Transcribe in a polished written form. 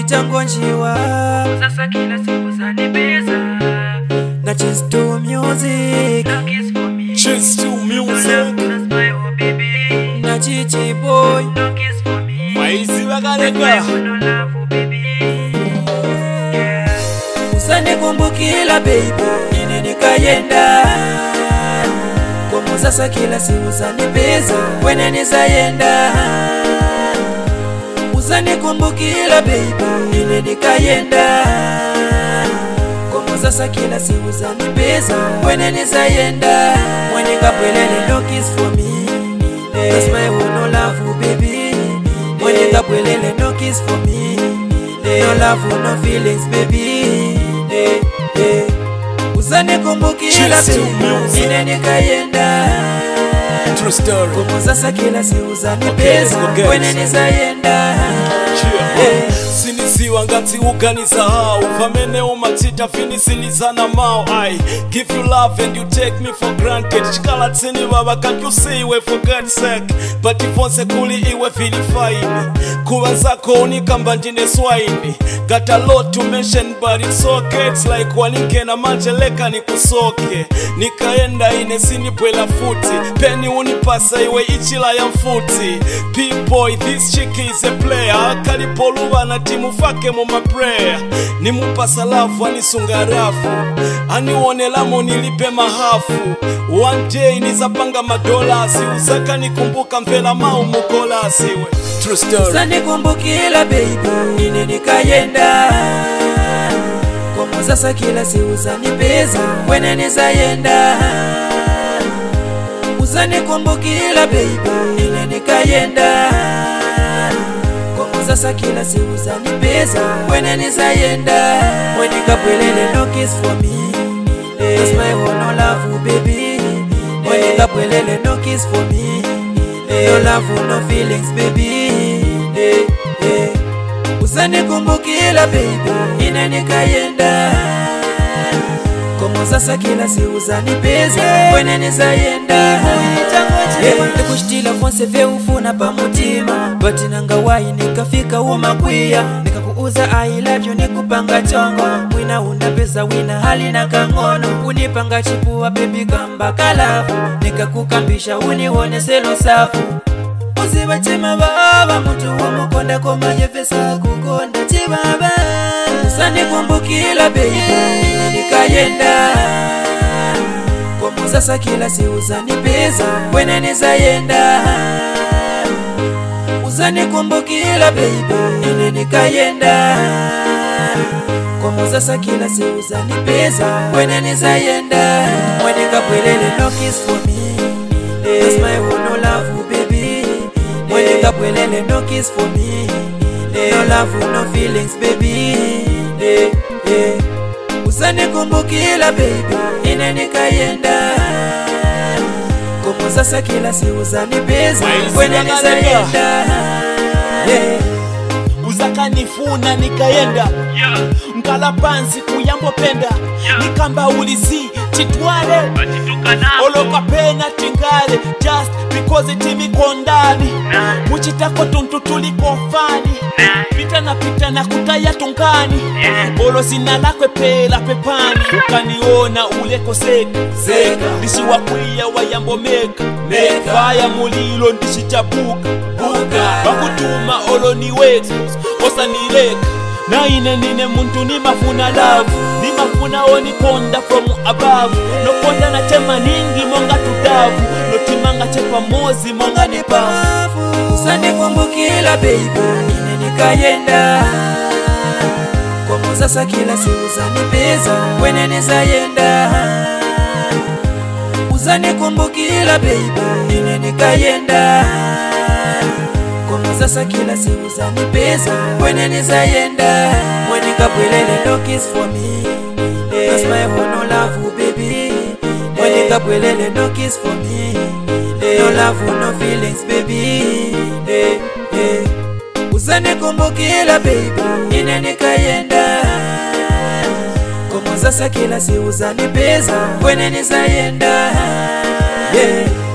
Uitango njiwa Sasa kila siku zanibeza na Cheese to Music. No kiss for me Cheese to No Music. love, that's my oh baby Na Chichi Boy. No kiss for me Maizi My wakaleka. oh no love oh baby Yeah Usanikumbukila baby ine nikayenda Komo sasa kila si uzanipeza Wene nizayenda Usanikumbukila baby ine nikayenda Komo sasa kila si uzanipeza Wene nizayenda Wene kapwelele no kiss for me That's my one no love baby Wene kapwelele no kiss for me No love no feelings baby Usanikumbukila baby ine nikayenda True story. Komo sasa kila si uzanipeza Okay, Wene nizayenda Sinisiwa ngati uganisahau Vamene umachita finisilizana mao I give you love and you take me for granted Chikala tini baba can't you see we for God's sake But ifonse kuli iwe fine Kuwa zako unikamba njine swaini Got a lot to mention but it's okay It's like walinke na manjeleka ni kusoke Nikaenda ine sinipwela futi Penny unipasa iwe ichila ya mfuti P-boy this chick is a player Kalipoluwa na timu fake muma prayer Nimupasa lafu anisunga rafu Aniwonelamo nilipe mahafu One day nizapanga madolasi Uzaka nikumbuka mvela mau mukolasi we True story. Usanikumbukila baby ine nikayenda Komo sasa kila si uzanipeza Wene nizayenda Usanikumbukila baby ine nikayenda Komo sasa kila si uzanipeza Wene nizayenda Wene kapwelele no kiss for me That's my one no love baby Wene kapwelele no kiss for me No love no feelings baby Usanikumbukila baby ine nikayenda Komo sasa kila si uzanipeza Wene nizayenda Nikushitila fonse vye ufuna pa mutima Bati nangawai nikafika umakwiya Nikakuuza I love you nikupanga chongo Mwina unapeza wina hali na kangono Unipanga chipua baby kamba kalafu Nikakukambisha uniwone selo safu Uziba chima baba mtu wa mukonda komanye fesa kukonda chibaba Usanikumbukila baby nikayenda Komo sasa kila si uzanipeza Wene nizayenda Usanikumbukila baby ine nikayenda Komo sasa kila si uzanipeza Wene nizayenda Wene kapwelele no kiss for me That's my one no love baby Wene kapwelele no kiss for me No love no feelings baby Usanikumbukila baby ine nikayenda Komo sasa kila si uzanipeza Wene nizayenda Uzaka nifuna nikayenda Mkala pansi kuyambopenda Nikamba ulizi chitwale Oloka pena tingale Just because itimi kondani Muchitako tuntu tuliko fani Pita na kutaya tungani Olo sina lakwe pela pepani Ukaniona uleko zeka Ndishi wakwiya wayambo meka Faya mulilo ndishi chabuka Bakutuma olo niweka Osa nileka Na ine nine muntu ni mafuna love Ni mafuna oni konda from above No konda na chema ningi monga tudavu No timanga chepa mozi monga ni pafu Usanikumbukila baby ine nikayenda Komo sasa kila si uzanipeza Wene nizayenda Usanikumbukila baby ine nikayenda Komo sasa kila si uzanipeza Wene nizayenda Wene kapwelele no kiss for me That's my one no love baby Wene kapwelele no kiss for me No love no feelings baby Usanikumbukila baby ine nikayenda Komo sasa kila si uzanipeza Wene nizayenda